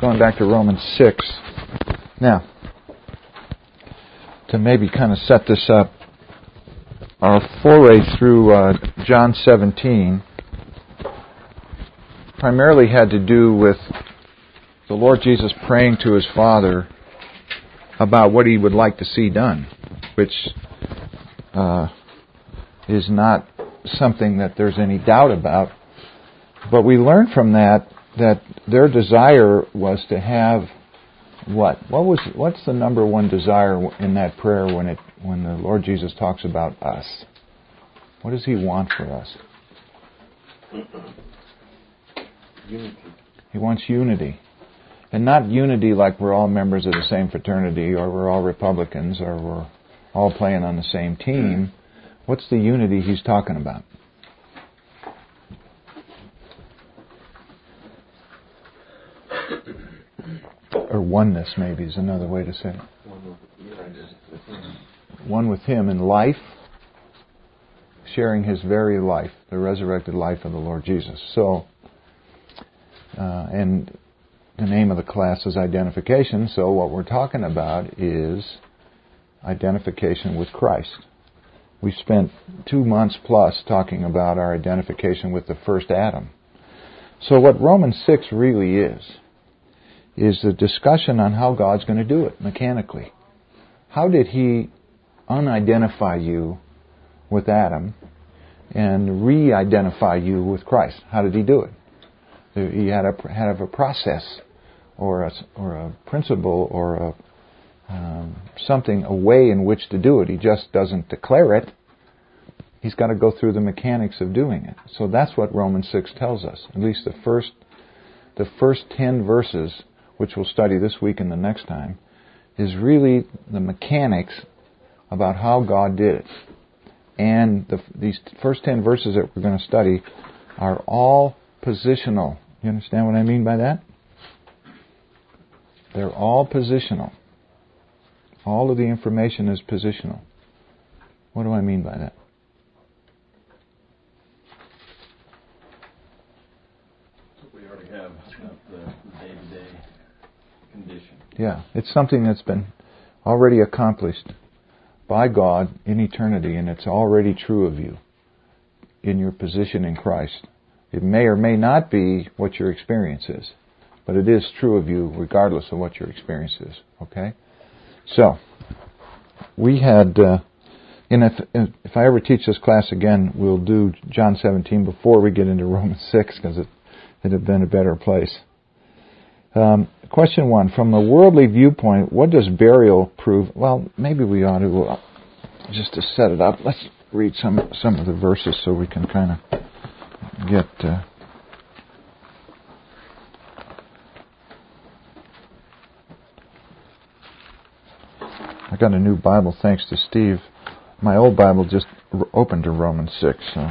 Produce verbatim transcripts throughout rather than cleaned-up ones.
going back to Romans six. Now, to maybe kind of set this up, our foray through uh, John seventeen primarily had to do with the Lord Jesus praying to His Father about what He would like to see done, which uh, is not something that there's any doubt about. But we learned from that that their desire was to have what? What was? What's the number one desire in that prayer when it when the Lord Jesus talks about us? What does He want for us? Unity. He wants unity. And not unity like we're all members of the same fraternity, or we're all Republicans, or we're all playing on the same team. What's the unity He's talking about? Or oneness, maybe, is another way to say it. One with Him in life, sharing His very life, the resurrected life of the Lord Jesus. So, uh, and the name of the class is identification, so what we're talking about is identification with Christ. We spent two months plus talking about our identification with the first Adam. So what Romans six really is, is a discussion on how God's going to do it mechanically. How did He unidentify you with Adam and re-identify you with Christ? How did He do it? He had a had a process, or a or a principle, or a um, something, a way in which to do it. He just doesn't declare it. He's got to go through the mechanics of doing it. So that's what Romans six tells us. At least the first the first ten verses, which we'll study this week and the next time, is really the mechanics about how God did it. And the, these first ten verses that we're going to study are all positional. You understand what I mean by that? They're all positional. All of the information is positional. What do I mean by that? We already have the day-to-day condition. Yeah, it's something that's been already accomplished by God in eternity, and it's already true of you in your position in Christ. It may or may not be what your experience is, but it is true of you regardless of what your experience is. Okay? So, we had, uh, and if, if I ever teach this class again, we'll do John seventeen before we get into Romans six, because it would have been a better place. Um, question one, from a worldly viewpoint, what does burial prove? Well, maybe we ought to, uh, just to set it up, let's read some some of the verses so we can kind of get... Uh, I got a new Bible thanks to Steve. My old Bible just r- opened to Romans six, so...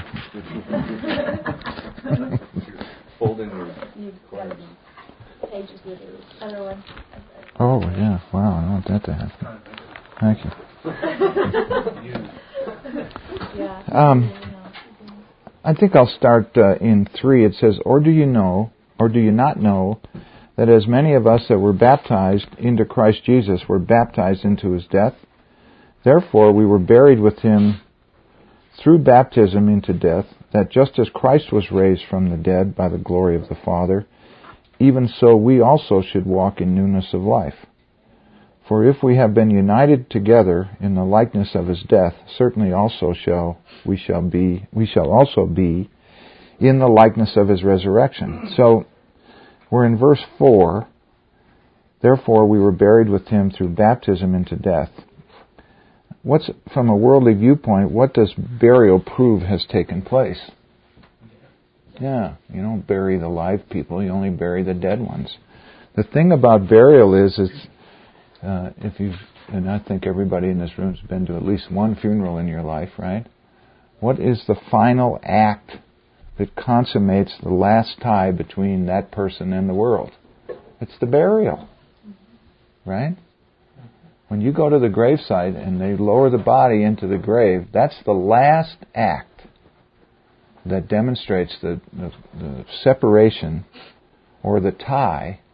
Fold in your pages with the other one. Oh, yeah. Wow, I don't want that to happen. Thank you. Yeah. Um, I think I'll start uh, in three. It says, or do you know, or do you not know, that as many of us that were baptized into Christ Jesus were baptized into His death? Therefore we were buried with Him through baptism into death, that just as Christ was raised from the dead by the glory of the Father, even so we also should walk in newness of life. For if we have been united together in the likeness of His death, certainly also shall we shall be we shall also be in the likeness of His resurrection. So we're in verse four. Therefore we were buried with Him through baptism into death. What's, from a worldly viewpoint, what does burial prove has taken place? Yeah, you don't bury the live people, you only bury the dead ones. The thing about burial is, it's, uh, if you've, and I think everybody in this room has been to at least one funeral in your life, right? What is the final act that consummates the last tie between that person and the world? It's the burial, right? When you go to the gravesite and they lower the body into the grave, that's the last act that demonstrates the, the, the separation or the tie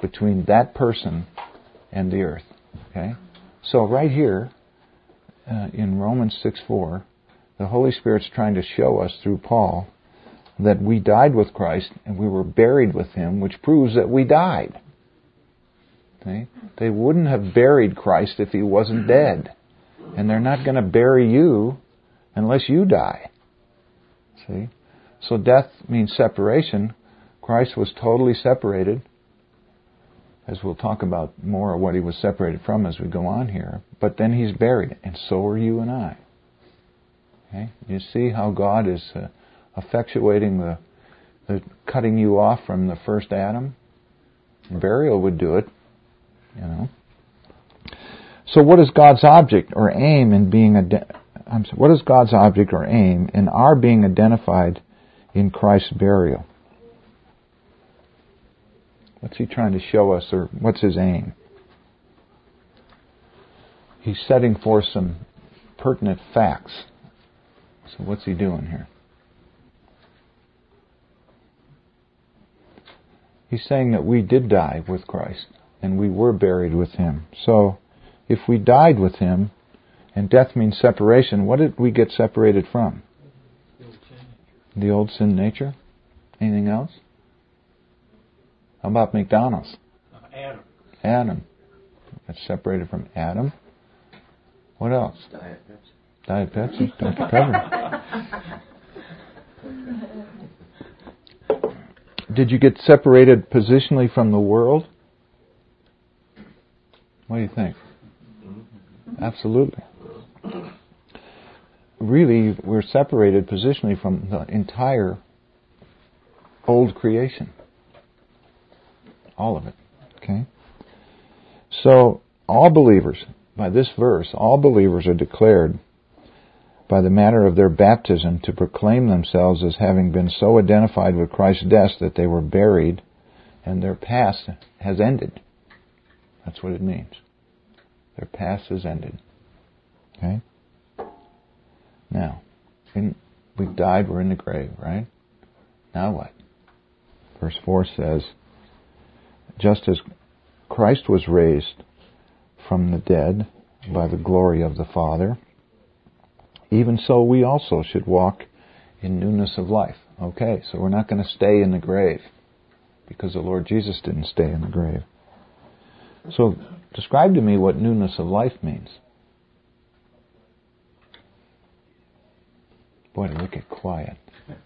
between that person and the earth. Okay? So right here, uh, in Romans six four, the Holy Spirit's trying to show us through Paul that we died with Christ and we were buried with Him, which proves that we died. Okay? They wouldn't have buried Christ if He wasn't dead. And they're not going to bury you unless you die. See? So death means separation. Christ was totally separated, as we'll talk about more of what He was separated from as we go on here. But then He's buried, and so are you and I. Okay? You see how God is uh, effectuating the, the cutting you off from the first Adam? Burial would do it, you know. So what is God's object or aim in being ide- I'm sorry, what is God's object or aim in our being identified in Christ's burial? What's He trying to show us, or what's His aim? He's setting forth some pertinent facts. So what's He doing here? He's saying that we did die with Christ and we were buried with Him. So if we died with Him, and death means separation, what did we get separated from? The old sin nature. Anything else? How about McDonald's? Adam. Adam. That's separated from Adam. What else? Diet Pepsi. Diet Pepsi. Doctor Pepper. Did you get separated positionally from the world? What do you think? Absolutely. Really, we're separated positionally from the entire old creation. All of it. Okay? So, all believers, by this verse, all believers are declared by the matter of their baptism to proclaim themselves as having been so identified with Christ's death that they were buried and their past has ended. That's what it means. Their past has ended. Okay? Now, in, we've died, we're in the grave, right? Now what? Verse four says, just as Christ was raised from the dead by the glory of the Father, even so we also should walk in newness of life. Okay, so we're not going to stay in the grave because the Lord Jesus didn't stay in the grave. So, describe to me what newness of life means. Boy, to look at quiet.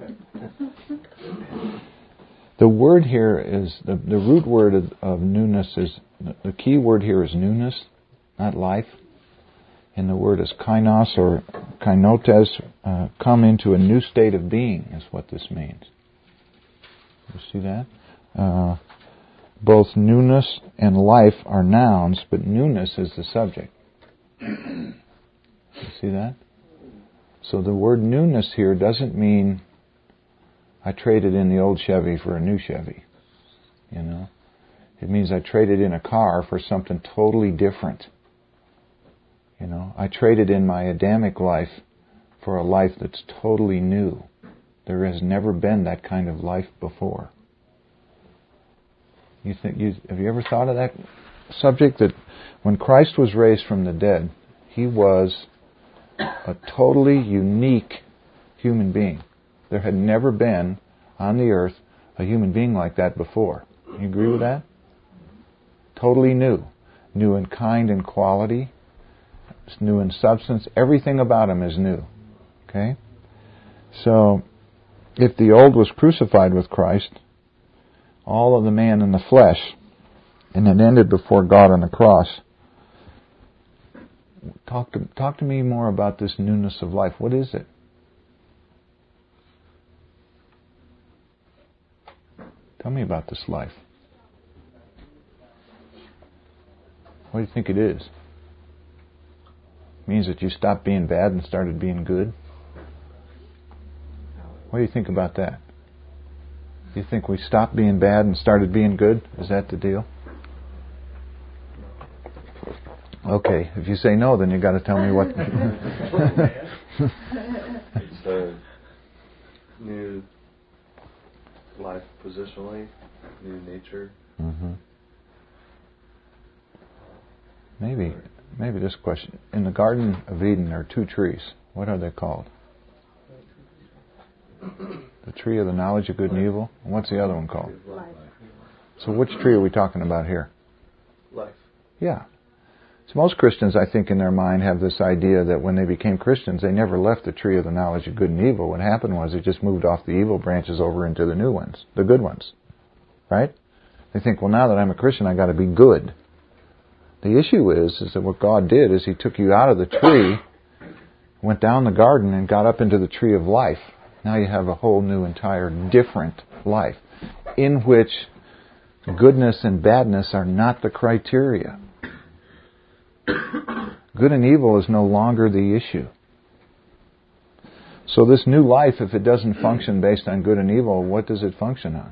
The word here is, the, the root word of, of newness is, the key word here is newness, not life. And the word is kainos or kainotes, uh, come into a new state of being is what this means. You see that? Uh, both newness and life are nouns, but newness is the subject. You see that? So the word newness here doesn't mean I traded in the old Chevy for a new Chevy. You know? It means I traded in a car for something totally different. You know, I traded in my Adamic life for a life that's totally new. There has never been that kind of life before. You think? You, have you ever thought of that subject? That when Christ was raised from the dead, He was a totally unique human being. There had never been on the earth a human being like that before. You agree with that? Totally new. New in kind and quality. It's new in substance. Everything about Him is new. Okay? So, if the old was crucified with Christ, all of the man in the flesh, and it ended before God on the cross, talk to, talk to me more about this newness of life. What is it? Tell me about this life. What do you think it is? It means that you stopped being bad and started being good? What do you think about that? Do you think we stopped being bad and started being good? Is that the deal? Okay, if you say no, then you got to tell me what. It's a new life positionally, new nature. Mm-hmm. maybe, maybe this question. In the Garden of Eden, there are two trees. What are they called? The tree of the knowledge of good and evil. And what's the other one called? Life. So which tree are we talking about here? Life. Yeah. So most Christians, I think, in their mind have this idea that when they became Christians, they never left the tree of the knowledge of good and evil. What happened was they just moved off the evil branches over into the new ones, the good ones. Right? They think, well, now that I'm a Christian, I got to be good. The issue is, is that what God did is He took you out of the tree, went down the garden, and got up into the tree of life. Now you have a whole new, entire, different life, in which goodness and badness are not the criteria. Good and evil is no longer the issue. So this new life, if it doesn't function based on good and evil, what does it function on?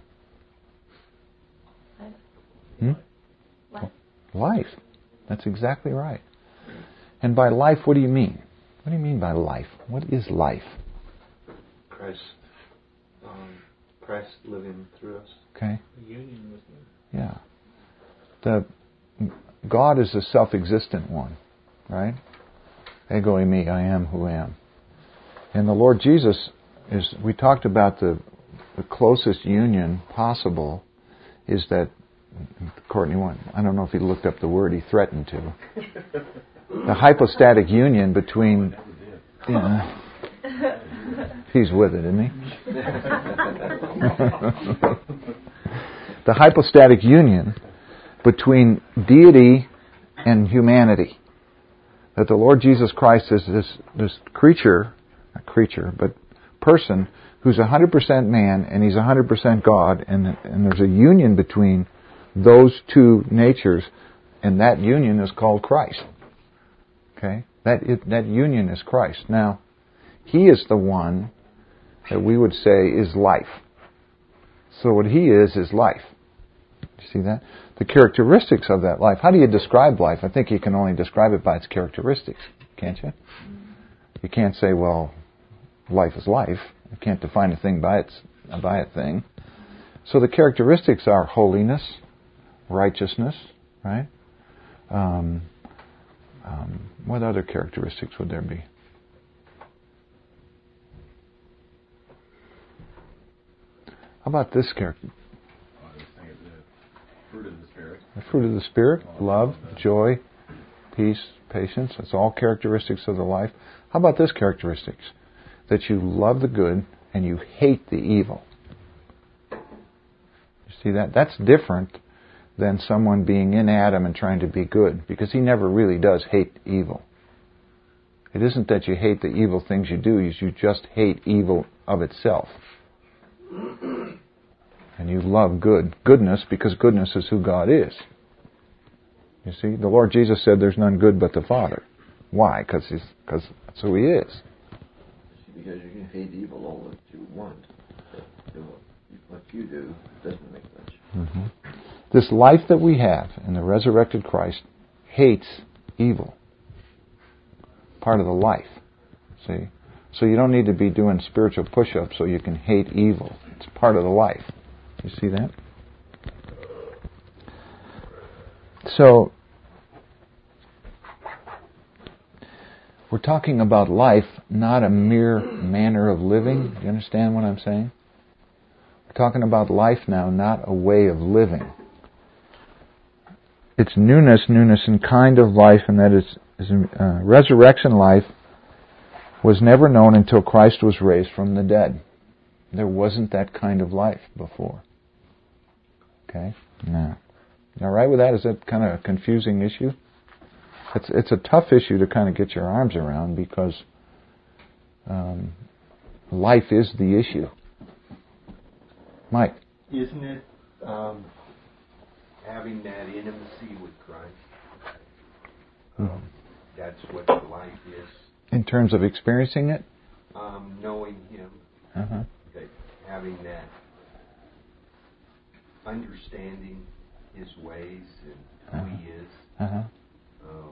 Hmm? Life. Life. That's exactly right. And by life, what do you mean? What do you mean by life? What is life? Christ. Um, Christ living through us. Okay. Union with Him. Yeah. The God is the self-existent one, right? Ego eimi, I am who am. And the Lord Jesus is, we talked about the, the closest union possible is that, Courtney, one, I don't know if he looked up the word, he threatened to. The hypostatic union between, you know, he's with it, isn't he? The hypostatic union between deity and humanity. That the Lord Jesus Christ is this, this creature, not creature, but person who's one hundred percent man and He's one hundred percent God, and, and there's a union between those two natures, and that union is called Christ. Okay? That it, that union is Christ. Now, He is the one that we would say is life. So what He is, is life. You see that? The characteristics of that life. How do you describe life? I think you can only describe it by its characteristics, can't you? You can't say, well, life is life. You can't define a thing by its by a thing. So the characteristics are holiness, righteousness, right? Um, um, what other characteristics would there be? How about this character? Fruit of the Spirit. The fruit of the Spirit, love, joy, peace, patience. That's all characteristics of the life. How about this characteristics? That you love the good and you hate the evil. You see that? That's different than someone being in Adam and trying to be good, because he never really does hate evil. It isn't that you hate the evil things you do, you just hate evil of itself. And you love good, goodness, because goodness is who God is. You see, the Lord Jesus said there's none good but the Father. Why? Because because that's who He is. Because you can hate evil all that you want. But what you do doesn't make much. Mm-hmm. This life that we have in the resurrected Christ hates evil. Part of the life. See? So you don't need to be doing spiritual push-ups so you can hate evil. It's part of the life. You see that? So, we're talking about life, not a mere manner of living. Do you understand what I'm saying? We're talking about life now, not a way of living. It's newness, newness in kind of life, and that is, is uh, resurrection life was never known until Christ was raised from the dead. There wasn't that kind of life before. Okay? Now, you all right with that? Is that kind of a confusing issue? It's it's a tough issue to kind of get your arms around, because um, life is the issue. Mike? Isn't it um, having that intimacy with Christ? Um, Mm-hmm. That's what the life is. In terms of experiencing it? Um, knowing Him, Uh-huh. that having that understanding His ways and who Uh-huh. He is, Uh-huh. um,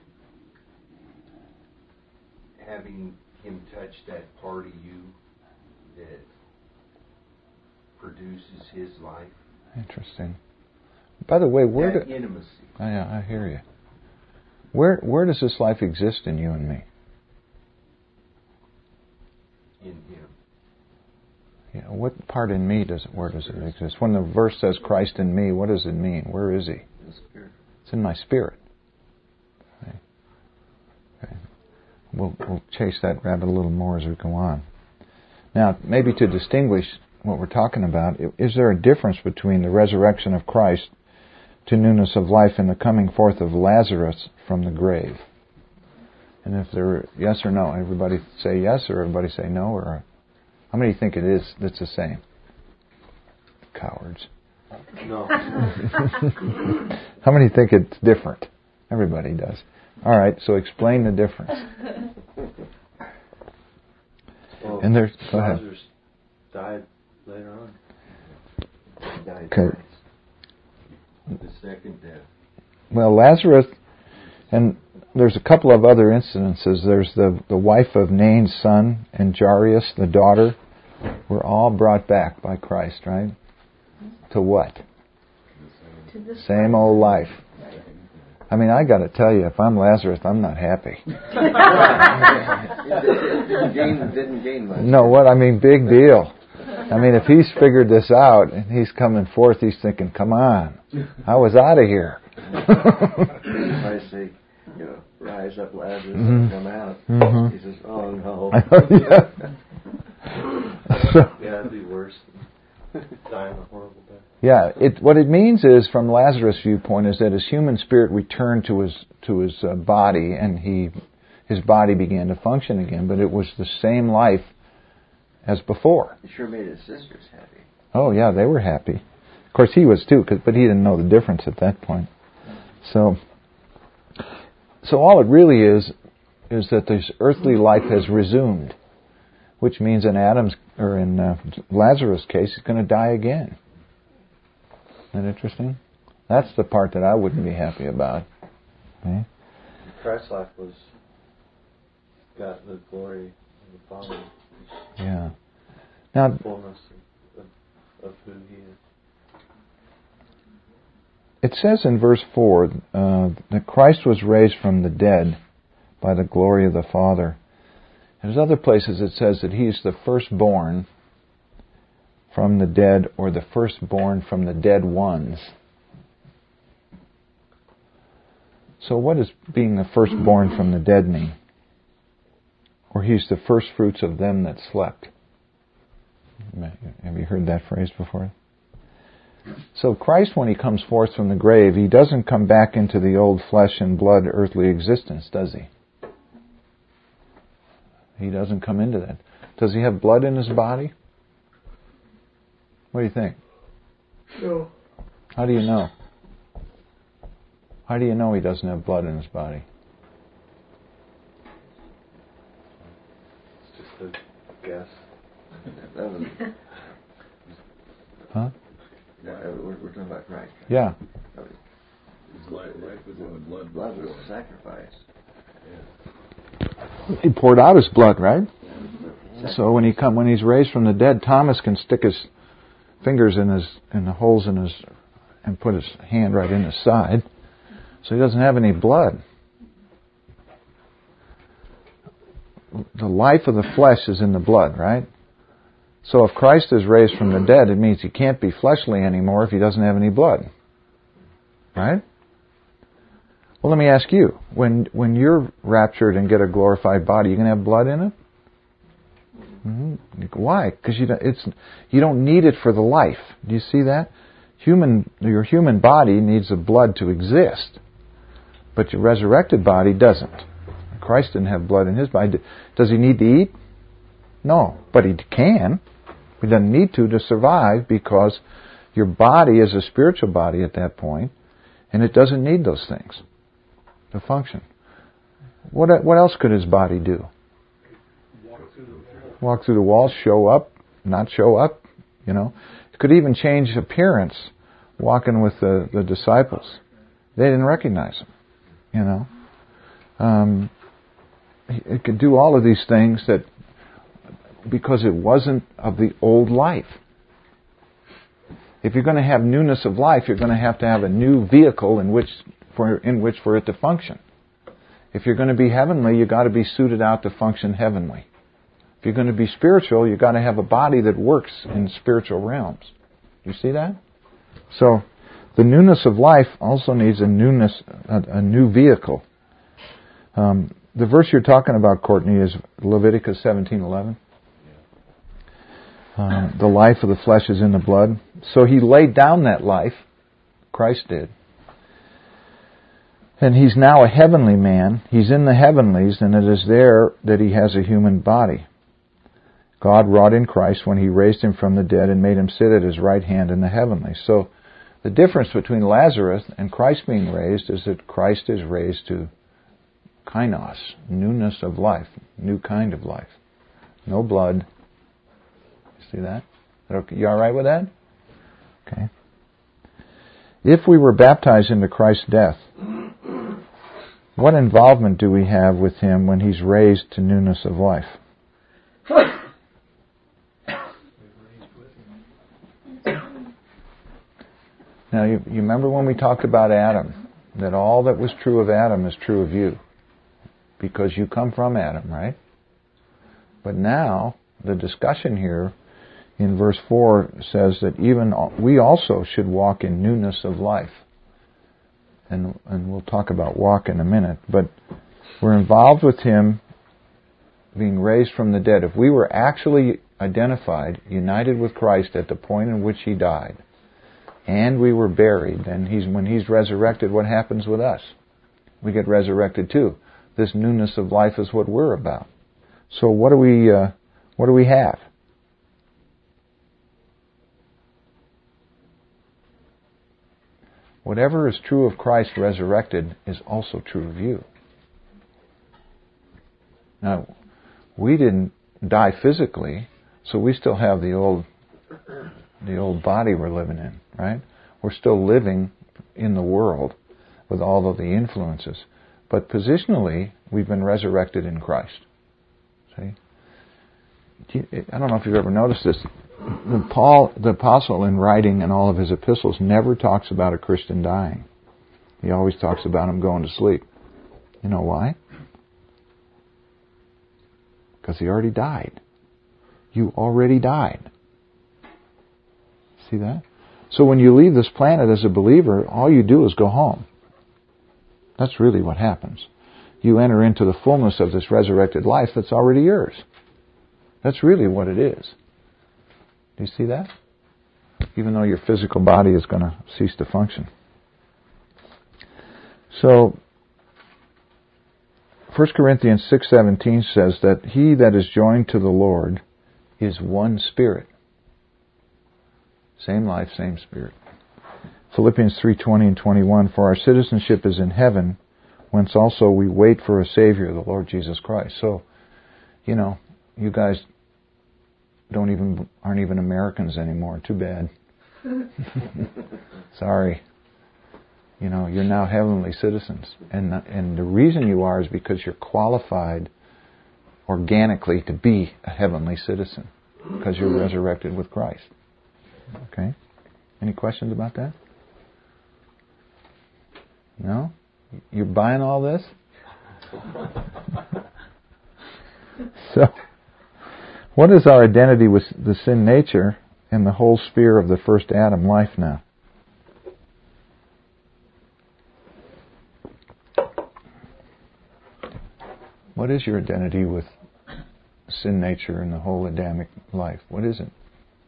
having Him touch that part of you that produces His life. Interesting. By the way, where That do... intimacy. Oh, yeah, I hear you. Where where does this life exist in you and me? In Him. Yeah, what part in me does it, where does it exist? When the verse says Christ in me, what does it mean? Where is He? The Spirit. It's in my spirit. Okay. Okay. We'll, we'll chase that rabbit a little more as we go on. Now, maybe to distinguish what we're talking about, is there a difference between the resurrection of Christ to newness of life and the coming forth of Lazarus from the grave? And if there, yes or no, everybody say yes, or everybody say no, or how many think it is that's the same? Cowards. No. How many think it's different? Everybody does. All right, so explain the difference. Well, And there's, go ahead. Lazarus died later on. He died Okay. twice. The second death. Well, Lazarus, and there's a couple of other incidences. There's the, the wife of Nain's son and Jairus, the daughter, were all brought back by Christ, right? To what? To the Same old life. I mean, I got to tell you, if I'm Lazarus, I'm not happy. didn't gain, didn't gain much. No, what I mean, big deal. I mean, if he's figured this out and he's coming forth, he's thinking, "Come on, I was out of here." I say, you know, rise up, Lazarus, Mhm. and come out. Mhm. He says, "Oh no." Yeah. So, Yeah, that'd be worse than dying a horrible death. yeah, it, what it means is, from Lazarus' viewpoint, is that his human spirit returned to his to his uh, body, and he his body began to function again. But it was the same life as before. He sure made his sisters happy. Oh yeah, they were happy. Of course, he was too, 'cause, but he didn't know the difference at that point. So, so all it really is is that this earthly life has resumed, which means in Adam's or in uh, Lazarus' case, he's going to die again. Isn't that interesting? That's the part that I wouldn't be happy about. Okay? Christ's life was got the glory of the Father, Yeah. Now, the fullness of, of, of who He is. it says in verse four uh, that Christ was raised from the dead by the glory of the Father. There's other places it says that He's the firstborn from the dead, or the firstborn from the dead ones. So what does being the firstborn from the dead mean? Or He's the firstfruits of them that slept. Have you heard that phrase before? So Christ, when He comes forth from the grave, He doesn't come back into the old flesh and blood earthly existence, does He? He doesn't come into that. Does He have blood in His body? What do you think? No. How do you know? How do you know He doesn't have blood in His body? It's just a guess. That was, Huh? yeah, we're, we're talking about Christ. Yeah. His life, life was in the blood. Blood was a sacrifice. He poured out His blood, right? So when he come, when He's raised from the dead, Thomas can stick his fingers in his in the holes in his and put his hand right in his side, so he doesn't have any blood. The life of the flesh is in the blood, right? So if Christ is raised from the dead, it means He can't be fleshly anymore if He doesn't have any blood, right? Well, let me ask you: when when you're raptured and get a glorified body, you going to have blood in it? Mm-hmm. Why? Because you don't, it's you don't need it for the life. Do you see that? Human, your human body needs the blood to exist, but your resurrected body doesn't. Christ didn't have blood in His body. Does He need to eat? No, but He can. He doesn't need to to survive, because your body is a spiritual body at that point, and it doesn't need those things to function. What what else could His body do? Walk through the walls, show up, not show up, you know. It could even change appearance, walking with the, the disciples. They didn't recognize Him, you know. Um, it could do all of these things that, because it wasn't of the old life. If you're going to have newness of life, you're going to have to have a new vehicle in which for in which for it to function. If you're going to be heavenly, you've got to be suited out to function heavenly. If you're going to be spiritual, you've got to have a body that works in spiritual realms. You see that? So, the newness of life also needs a newness, a, a new vehicle. Um, the verse you're talking about, Courtney, is Leviticus seventeen eleven. Uh, the life of the flesh is in the blood. So he laid down that life. Christ did. And he's now a heavenly man. He's in the heavenlies, and it is there that he has a human body. God wrought in Christ when he raised him from the dead and made him sit at his right hand in the heavenlies. So the difference between Lazarus and Christ being raised is that Christ is raised to kainos, newness of life, new kind of life. No blood. You see that? You all right with that? Okay. If we were baptized into Christ's death, what involvement do we have with him when he's raised to newness of life? Now, you, you remember when we talked about Adam, that all that was true of Adam is true of you, because you come from Adam, right? But now, the discussion here in verse four says that even we also should walk in newness of life. And, and we'll talk about walk in a minute. But we're involved with him being raised from the dead. If we were actually identified, united with Christ at the point in which he died, and we were buried, then he's, when he's resurrected, what happens with us? We get resurrected too. This newness of life is what we're about. So what do we, uh, what do we have? Whatever is true of Christ resurrected is also true of you. Now, we didn't die physically, so we still have the old the old body we're living in, right? We're still living in the world with all of the influences. But positionally, we've been resurrected in Christ. See? I don't know if you've ever noticed this. The Paul, the apostle, in writing in all of his epistles, never talks about a Christian dying. He always talks about him going to sleep. You know why? Because he already died. You already died. See that? So when you leave this planet as a believer, all you do is go home. That's really what happens. You enter into the fullness of this resurrected life that's already yours. That's really what it is. Do you see that? Even though your physical body is going to cease to function. So, First Corinthians six seventeen says that he that is joined to the Lord is one spirit. Same life, same spirit. Philippians three twenty and twenty-one, for our citizenship is in heaven, whence also we wait for a Savior, the Lord Jesus Christ. So, you know, you guys don't even aren't even Americans anymore. Too bad. Sorry. You know, you're now heavenly citizens. And and the reason you are is because you're qualified organically to be a heavenly citizen. Because you're resurrected with Christ. Okay? Any questions about that? No? You're buying all this? So, what is our identity with the sin nature and the whole sphere of the first Adam life now? What is your identity with sin nature and the whole Adamic life? What is it?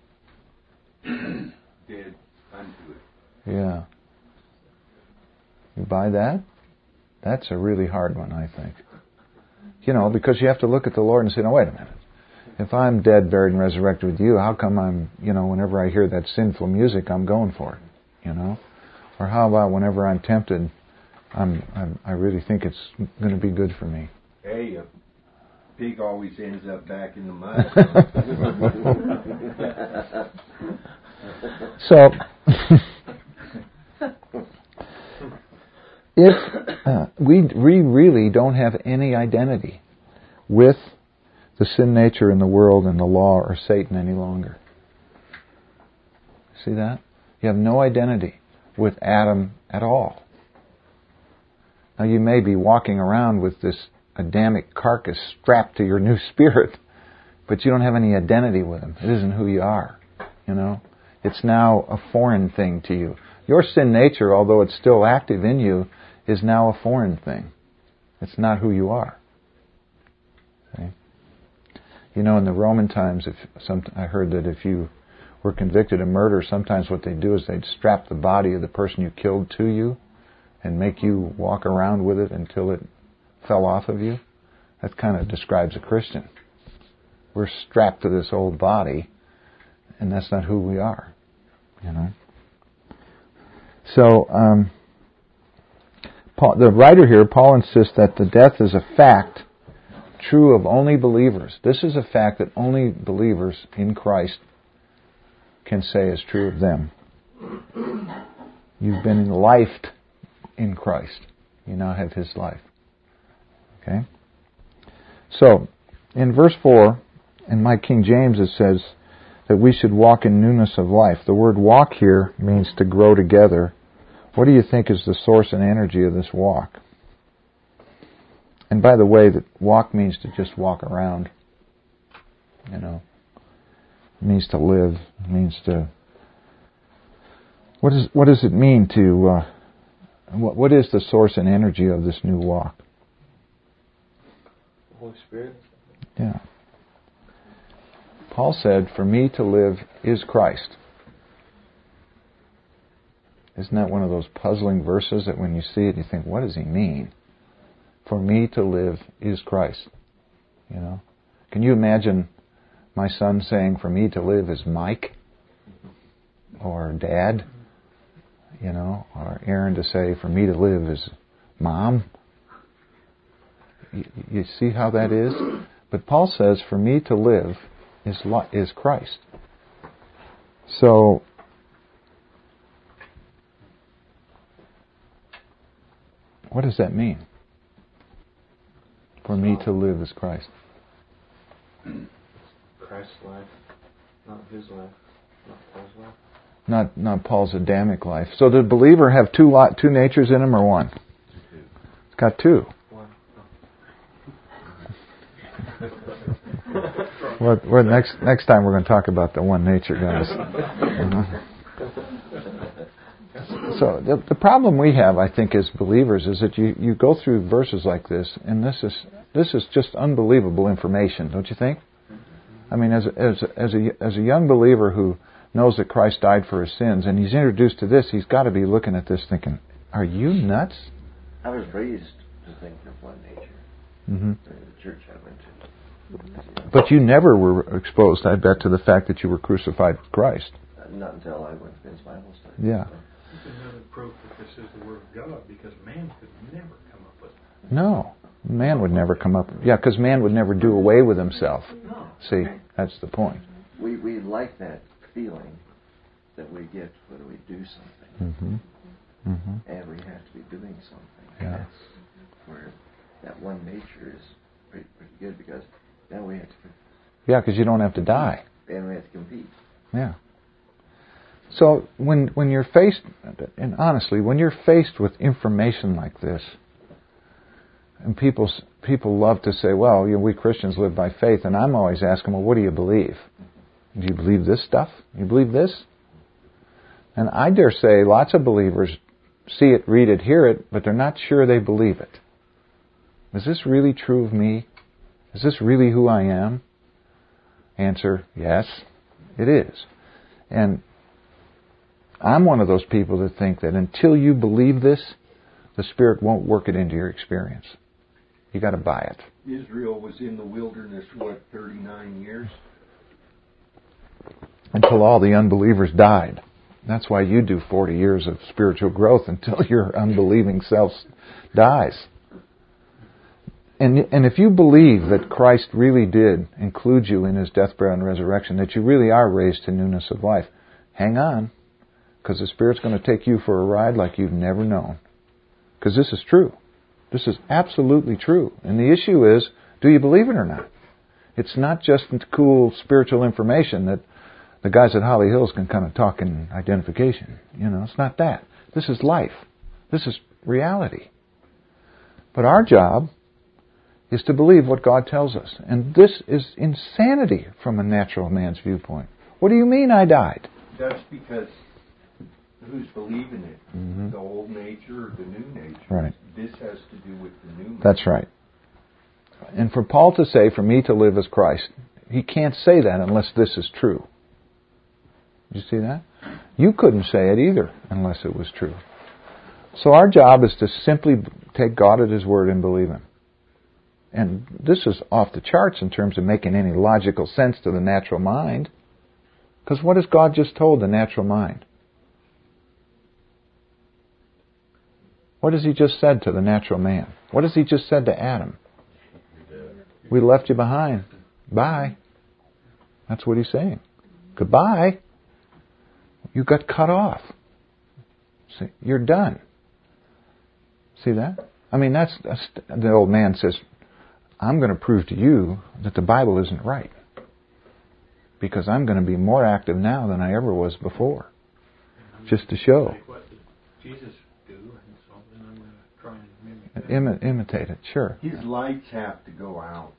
Dead unto it. Yeah. You buy that? That's a really hard one, I think. You know, because you have to look at the Lord and say, no, wait a minute. If I'm dead, buried, and resurrected with you, how come I'm, you know, whenever I hear that sinful music, I'm going for it, you know? Or how about whenever I'm tempted, I'm, I'm I really think it's going to be good for me. Hey, a pig always ends up back in the mud. So, if uh, we, we really don't have any identity with the sin nature in the world and the law or Satan any longer. See that? You have no identity with Adam at all. Now you may be walking around with this Adamic carcass strapped to your new spirit, but you don't have any identity with Him. It isn't who you are, you know. It's now a foreign thing to you. Your sin nature, although it's still active in you, is now a foreign thing. It's not who you are. Okay? You know, in the Roman times, if some, I heard that if you were convicted of murder, sometimes what they'd do is they'd strap the body of the person you killed to you and make you walk around with it until it fell off of you. That kind of describes a Christian. We're strapped to this old body, and that's not who we are, you know. So, um, Paul, the writer here, Paul, insists that the death is a fact true of only believers. This is a fact that only believers in Christ can say is true of them. You've been enlifed in Christ. You now have His life. Okay? So, in verse four, in my King James it says that we should walk in newness of life. The word walk here means to grow together. What do you think is the source and energy of this walk? And by the way, that walk means to just walk around. You know, it means to live. It means to. What is what does it mean to? Uh, what what is the source and energy of this new walk? The Holy Spirit. Yeah. Paul said, "For me to live is Christ." Isn't that one of those puzzling verses that when you see it, you think, "What does he mean?" For me to live is Christ. You know, can you imagine my son saying, "For me to live is Mike," or Dad? You know, or Aaron to say, "For me to live is Mom." You, you see how that is? But Paul says, "For me to live is is Christ." So, what does that mean? For me to live is Christ. Christ's life, not his life, not Paul's life. Not not Paul's Adamic life. So did the believer have two lot, two natures in him or one? It's got two. One. Well, well, next next time we're going to talk about the one nature, guys. So the, the problem we have, I think, as believers, is that you, you go through verses like this, and this is this is just unbelievable information, don't you think? I mean, as a, as a, as a as a young believer who knows that Christ died for his sins, and he's introduced to this, he's got to be looking at this, thinking, "Are you nuts?" I was raised to think of one nature. Mm-hmm. In the church I went to. But you never were exposed, I bet, to the fact that you were crucified with Christ. Uh, not until I went to Ben's Bible study. Yeah. It's another proof that this is the Word of God, because man could never come up with it. No. Man would never come up. Yeah, because man would never do away with himself. No. See, that's the point. We we like that feeling that we get when we do something. Mm-hmm. Mm-hmm. And we have to be doing something. Yeah. That's where that one nature is pretty, pretty good, because then we have to, Yeah, because you don't have to die. and we have to compete. Yeah. So when when you're faced, and honestly, when you're faced with information like this, and people people love to say, "Well, you know, we Christians live by faith," and I'm always asking, "Well, what do you believe? Do you believe this stuff? You believe this?" And I dare say lots of believers see it, read it, hear it, but they're not sure they believe it. Is this really true of me? Is this really who I am? Answer, yes, it is. And I'm one of those people that think that until you believe this, the Spirit won't work it into your experience. You got to buy it. Israel was in the wilderness, what, thirty-nine years? Until all the unbelievers died. That's why you do forty years of spiritual growth, until your unbelieving self dies. And and if you believe that Christ really did include you in His death, burial, and resurrection, that you really are raised to newness of life, hang on, because the Spirit's going to take you for a ride like you've never known. Because this is true. This is absolutely true. And the issue is, do you believe it or not? It's not just cool spiritual information that the guys at Holly Hills can kind of talk in identification. You know, it's not that. This is life. This is reality. But our job is to believe what God tells us. And this is insanity from a natural man's viewpoint. What do you mean I died? That's because who's believing it? Mm-hmm. The old nature or the new nature? Right. This has to do with the new nature. That's right. And for Paul to say, for me to live as Christ, he can't say that unless this is true. Did you see that? You couldn't say it either unless it was true. So our job is to simply take God at His word and believe Him. And this is off the charts in terms of making any logical sense to the natural mind. Because what has God just told the natural mind? What has He just said to the natural man? What has He just said to Adam? We left you behind. Bye. That's what He's saying. Goodbye. You got cut off. See, you're done. See that? I mean, that's, that's the old man says, I'm going to prove to you that the Bible isn't right. Because I'm going to be more active now than I ever was before. Just to show. What did Jesus do? And so then I'm going to try and mimic that. Imi- imitate it, sure. His lights have to go out.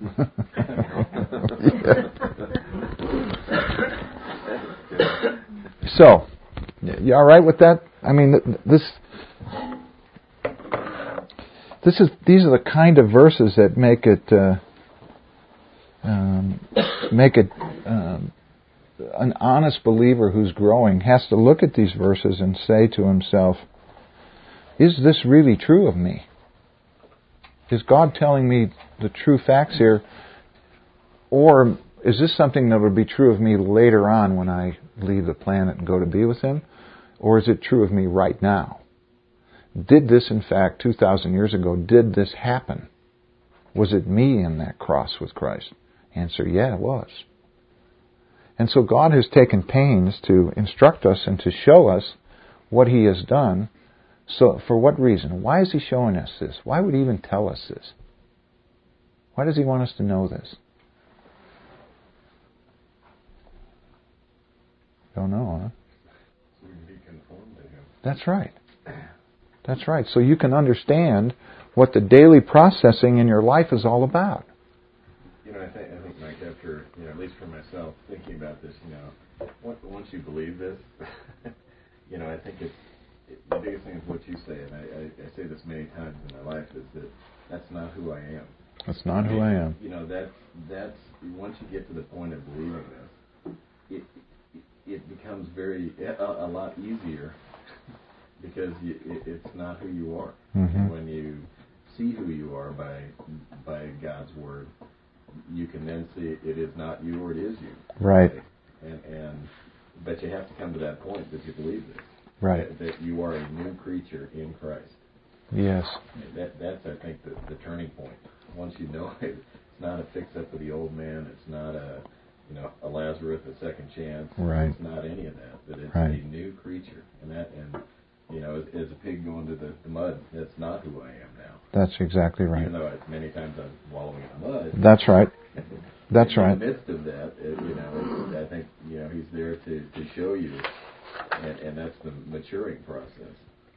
So, you all right with that? I mean, this, this is these are the kind of verses that make it uh, um, make it um, an honest believer who's growing has to look at these verses and say to himself, "Is this really true of me? Is God telling me the true facts here, or is this something that would be true of me later on when I leave the planet and go to be with Him? Or is it true of me right now? Did this, in fact, two thousand years ago, did this happen? Was it me in that cross with Christ?" Answer, yeah, it was. And so God has taken pains to instruct us and to show us what He has done. So, for what reason? Why is He showing us this? Why would He even tell us this? Why does He want us to know this? Don't know, huh? So we can be conformed to Him. That's right. That's right. So you can understand what the daily processing in your life is all about. You know, I think, I think, Mike, after, you know, at least for myself, thinking about this, you know, once, once you believe this, you know, I think it's, it, the biggest thing is what you say, and I, I, I say this many times in my life, is that that's not who I am. That's not who I am. You know, that's, that's, once you get to the point of believing this, it, it becomes very, a, a lot easier because you, it, it's not who you are. Mm-hmm. And when you see who you are by by God's Word, you can then see it is not you or it is you. Right. And, and but you have to come to that point that you believe this. Right. That, that you are a new creature in Christ. Yes. That that's I think the, the turning point. Once you know it, it's not a fix up of the old man. It's not a you know a Lazarus a second chance. Right. It's not any of that. That it's right. a new creature. And that and you know as, as a pig going to the, the mud, that's not who I am now. That's exactly right. Even though I, many times I'm wallowing in the mud. That's right. That's in right. In the midst of that, it, you know, I think you know He's there to, to show you, and, and that's the maturing process.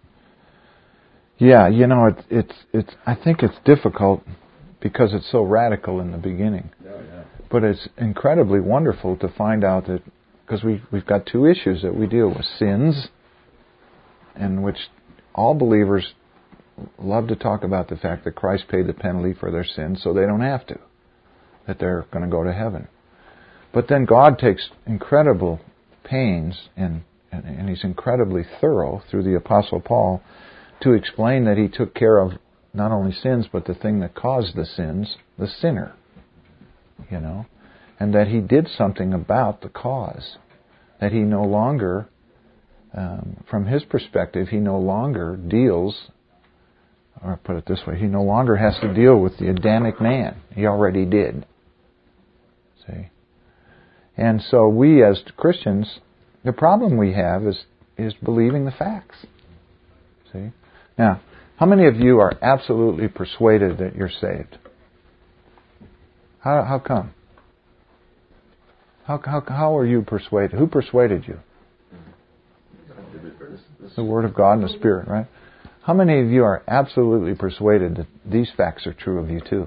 Yeah, you know, it's it's it's. I think it's difficult because it's so radical in the beginning. Oh, yeah. But it's incredibly wonderful to find out that because we we've got two issues that we deal with: sins, in which all believers love to talk about the fact that Christ paid the penalty for their sins, so they don't have to, that they're going to go to heaven. But then God takes incredible pains, and, and, and He's incredibly thorough through the Apostle Paul to explain that He took care of not only sins, but the thing that caused the sins, the sinner. You know? And that He did something about the cause. That He no longer, um, from His perspective, He no longer deals, or put it this way, He no longer has to deal with the Adamic man. He already did. See? And so we as Christians, the problem we have is is believing the facts. See? Now, how many of you are absolutely persuaded that you're saved? How how come? How how how are you persuaded? Who persuaded you? The Word of God and the Spirit, right? How many of you are absolutely persuaded that these facts are true of you too?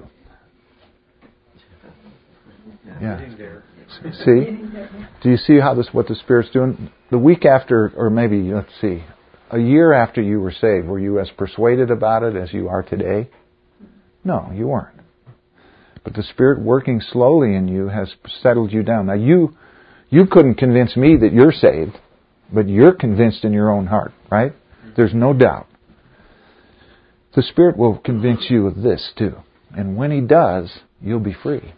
Yeah. See? Do you see how this, what the Spirit's doing? The week after, or maybe, let's see, a year after you were saved, were you as persuaded about it as you are today? No, you weren't. But the Spirit working slowly in you has settled you down. Now you, you couldn't convince me that you're saved, but you're convinced in your own heart, right? There's no doubt. The Spirit will convince you of this too. And when He does, you'll be free.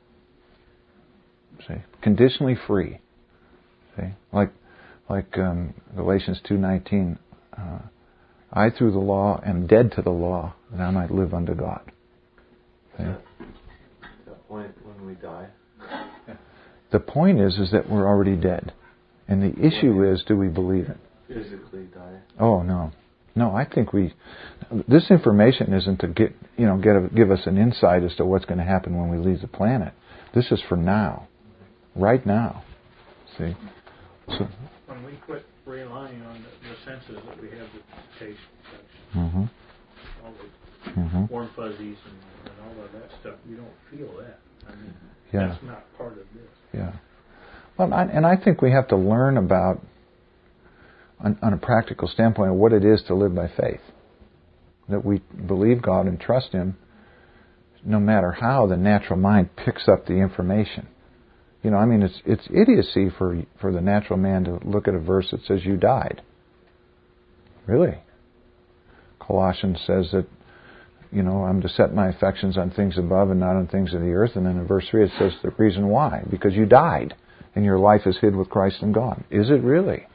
See? Conditionally free. See? Like like um, Galatians two nineteen, uh, I through the law am dead to the law, that I might live unto God. See? At that point when we die. The point is is that we're already dead. And the issue is, do we believe it? Physically die. Oh no. No, I think we. This information isn't to get you know get a, give us an insight as to what's going to happen when we leave the planet. This is for now, right now. See, so when we quit relying on the, the senses that we have, the taste, touch, mm-hmm. all the Mm-hmm. warm fuzzies and, and all of that stuff, we don't feel that. I mean, Yeah. that's not part of this. Yeah. Well, I, and I think we have to learn about, on, on a practical standpoint, of what it is to live by faith. That we believe God and trust Him, no matter how the natural mind picks up the information. You know, I mean, it's it's idiocy for for the natural man to look at a verse that says you died. Really. Colossians says that, you know, I'm to set my affections on things above and not on things of the earth. And then in verse three it says the reason why. Because you died and your life is hid with Christ in God. Is it really?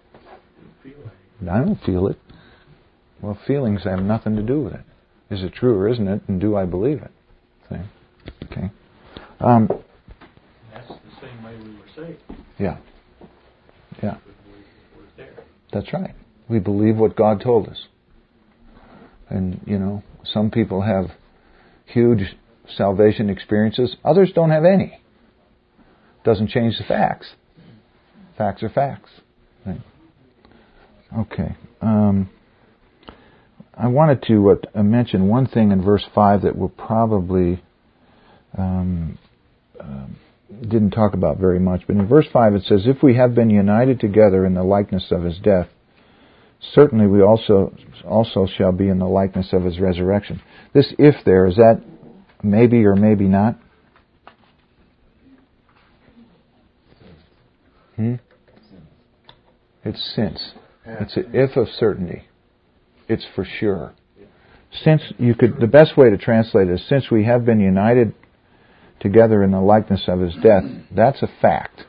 I don't feel it. Well, feelings have nothing to do with it. Is it true or isn't it? And do I believe it? See? Okay. Um, That's the same way we were saved. yeah. Yeah. We were there. That's right. We believe what God told us. And, you know, some people have huge salvation experiences. Others don't have any. Doesn't change the facts. Facts are facts. Right? Okay. Um, I wanted to uh, mention one thing in verse five that we'll probably um, uh, didn't talk about very much. But in verse five it says, if we have been united together in the likeness of His death, certainly we also also shall be in the likeness of His resurrection. This if there, is that maybe or maybe not? Hmm? It's since. It's an if of certainty. It's for sure. Since you could, the best way to translate it is, since we have been united together in the likeness of His death, that's a fact.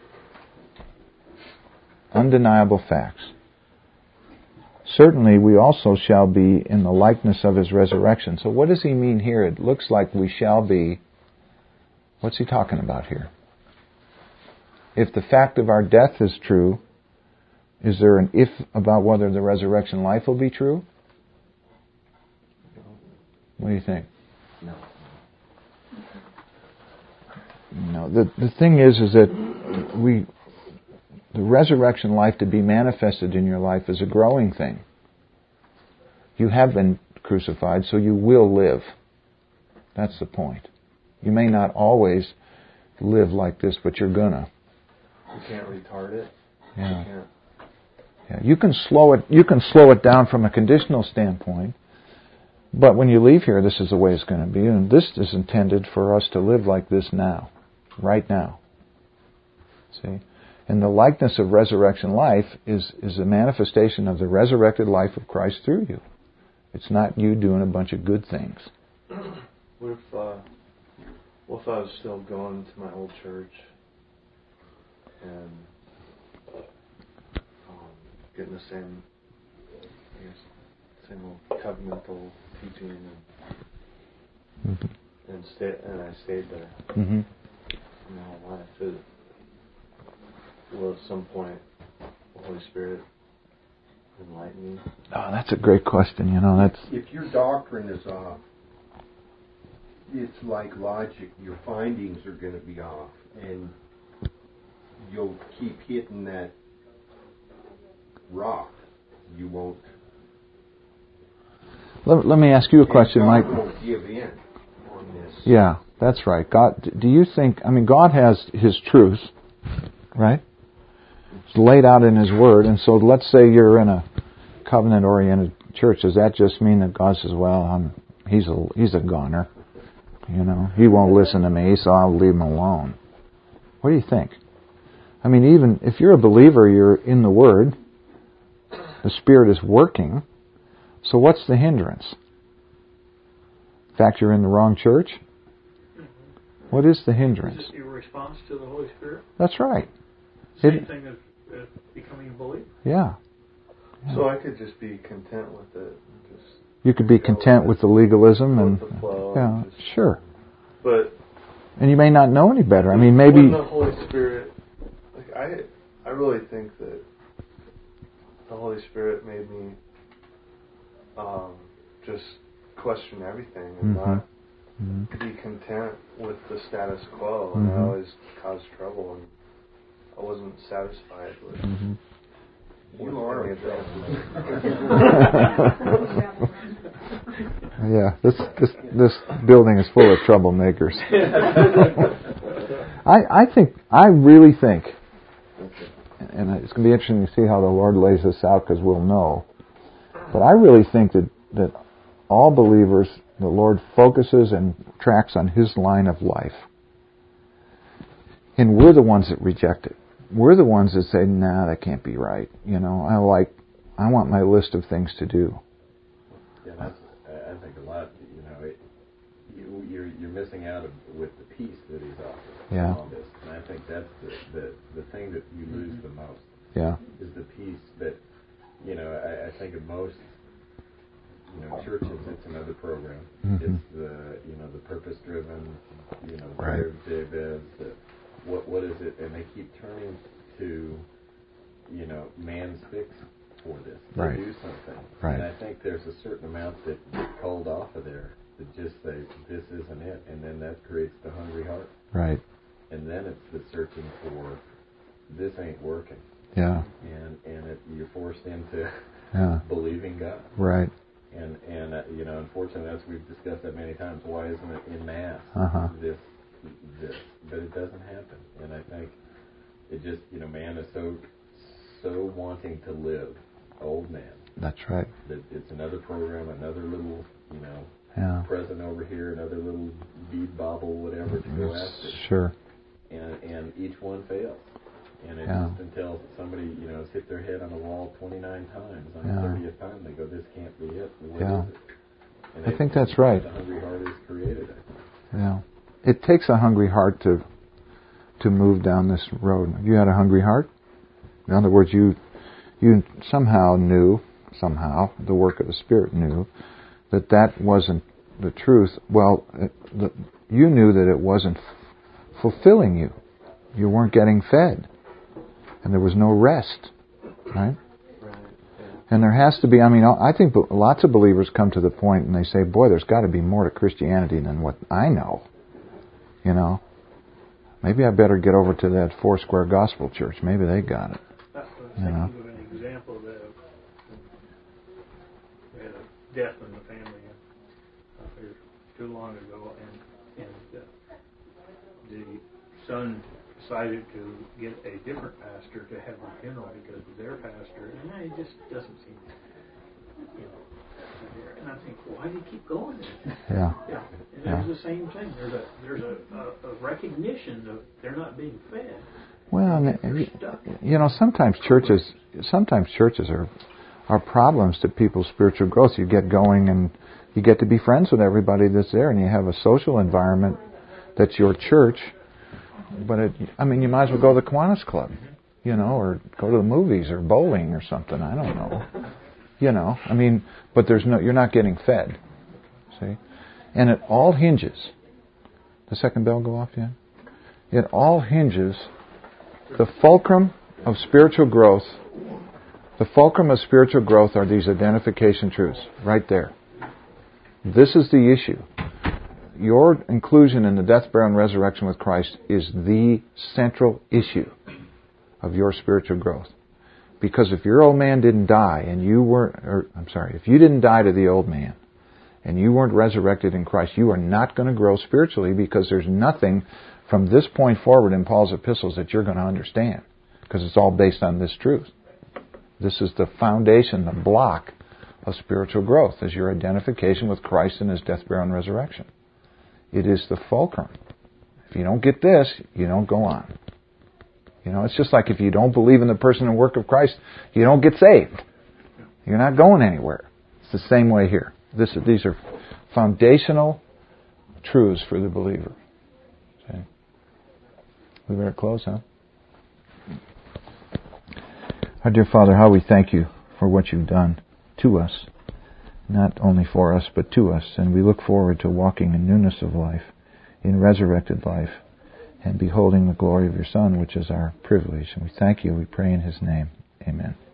Undeniable facts. Certainly we also shall be in the likeness of His resurrection. So what does he mean here? It looks like we shall be. What's he talking about here? If the fact of our death is true, is there an if about whether the resurrection life will be true? What do you think? No. No. The the thing is, is that we, the resurrection life to be manifested in your life is a growing thing. You have been crucified, so you will live. That's the point. You may not always live like this, but you're gonna. You can't retard it. Yeah. You can't. Yeah. You can slow it. You can slow it down from a conditional standpoint. But when you leave here, this is the way it's going to be, and this is intended for us to live like this now, right now. See, and the likeness of resurrection life is is a manifestation of the resurrected life of Christ through you. It's not you doing a bunch of good things. What if, uh, what if I was still going to my old church and um, getting the same, I guess, same old covenantal teaching, and Mm-hmm. and, stay, and I stayed there Mm-hmm. my whole life? Is, will at some point the Holy Spirit enlighten me? Oh, that's a great question. You know, that's If your doctrine is off, it's like logic. Your findings are going to be off, and you'll keep hitting that rock. You won't Let, let me ask you a question, Mike. God won't give in on this. Yeah, that's right. God, do you think, I mean, God has His truth, right? It's laid out in His Word, and so let's say you're in a covenant-oriented church. Does that just mean that God says, well, I'm, he's a he's a goner, you know, He won't listen to me, so I'll leave Him alone? What do you think? I mean, even if you're a believer, you're in the Word, the Spirit is working, so what's the hindrance? In fact, you're in the wrong church? What is the hindrance? Is it your response to the Holy Spirit? That's right. Same It, thing as, as becoming a believer. yeah. yeah. So I could just be content with it. And just You could be content with the legalism and with the flow. yeah, and just, sure. But And you may not know any better. I mean, maybe when the Holy Spirit, like I, I really think that the Holy Spirit made me um, just question everything and mm-hmm. not Mm-hmm. be content with the status quo, and Mm-hmm. I always caused trouble, and I wasn't satisfied with. Mm-hmm. with You are any a of that. Yeah, this this this building is full of troublemakers. I I think I really think, and it's going to be interesting to see how the Lord lays this out, because we'll know. But I really think that that all believers, the Lord focuses and tracks on His line of life, and we're the ones that reject it. We're the ones that say, "Nah, that can't be right." You know, I like, I want my list of things to do. Yeah, that's, I think a lot, you know, it, you, you're, you're missing out with the peace that He's offering Yeah. on this. And I think that's the, the, the thing that you lose the most. Yeah. Is the peace that, you know, I, I think of most, you know, churches, it's another program. Mm-hmm. It's the, you know, the purpose-driven, you know, the Right. prayer of Jabez, the, what, what is it? And they keep turning to, you know, man's fix for this, to Right. do something. Right. And I think there's a certain amount that get called off of there to just say, this isn't it, and then that creates the hungry heart. Right. And then it's the searching for, this ain't working. Yeah. And and it, you're forced into Yeah. believing God. Right. And, and uh, you know, unfortunately, as we've discussed that many times, why isn't it in mass, Uh-huh. this, this? But it doesn't happen. And I think it just, you know, man is so, so wanting to live, old man, That's right. that it's another program, another little, you know, Yeah. present over here, another little bead bobble, whatever, to go after. Sure. And, and each one fails. And it Yeah. just until somebody, you know, has hit their head on the wall twenty-nine times, on Yeah. the thirtieth time, they go, this can't be it. What Yeah. is it? And I they- think that's right. The hungry heart is created, I think. Yeah. It takes a hungry heart to to move down this road. You had a hungry heart? In other words, you you somehow knew, somehow, the work of the Spirit knew, that that wasn't the truth. Well, it, the, you knew that it wasn't f- fulfilling you. You weren't getting fed. And there was no rest. Right? And there has to be, I mean, I think lots of believers come to the point and they say, boy, there's got to be more to Christianity than what I know. You know? Maybe I better get over to that Foursquare Gospel Church. Maybe they got it. I was You thinking know? of an example of that. We had a death in the family uh, here too long ago, and, and uh, the son decided to get a different pastor to have the funeral because of their pastor, and it just doesn't seem, you know, there. And I think, why do you keep going there? Yeah. Yeah, and Yeah. there's the same thing. There's a there's a, a, a recognition that they're not being fed. Well, and, They're you- stuck. you know, sometimes churches, sometimes churches are are problems to people's spiritual growth. You get going and you get to be friends with everybody that's there, and you have a social environment that's your church. But it, I mean, you might as well go to the Kiwanis Club, you know, or go to the movies or bowling or something. I don't know, you know. I mean, but there's no, you're not getting fed. See, and it all hinges. The second bell go off yet? It all hinges. The fulcrum of spiritual growth. The fulcrum of spiritual growth are these identification truths right there. This is the issue. Your inclusion in the death, burial, and resurrection with Christ is the central issue of your spiritual growth. Because if your old man didn't die and you weren't, or I'm sorry, if you didn't die to the old man and you weren't resurrected in Christ, you are not going to grow spiritually, because there's nothing from this point forward in Paul's epistles that you're going to understand, because it's all based on this truth. This is the foundation, the block of spiritual growth, is your identification with Christ and His death, burial, and resurrection. It is the fulcrum. If you don't get this, you don't go on. You know, it's just like if you don't believe in the person and work of Christ, you don't get saved. You're not going anywhere. It's the same way here. This, these are foundational truths for the believer. Okay. We better close, huh? Our dear Father, how we thank You for what You've done to us. Not only for us, but to us. And we look forward to walking in newness of life, in resurrected life, and beholding the glory of Your Son, which is our privilege. And we thank You. We pray in His name. Amen.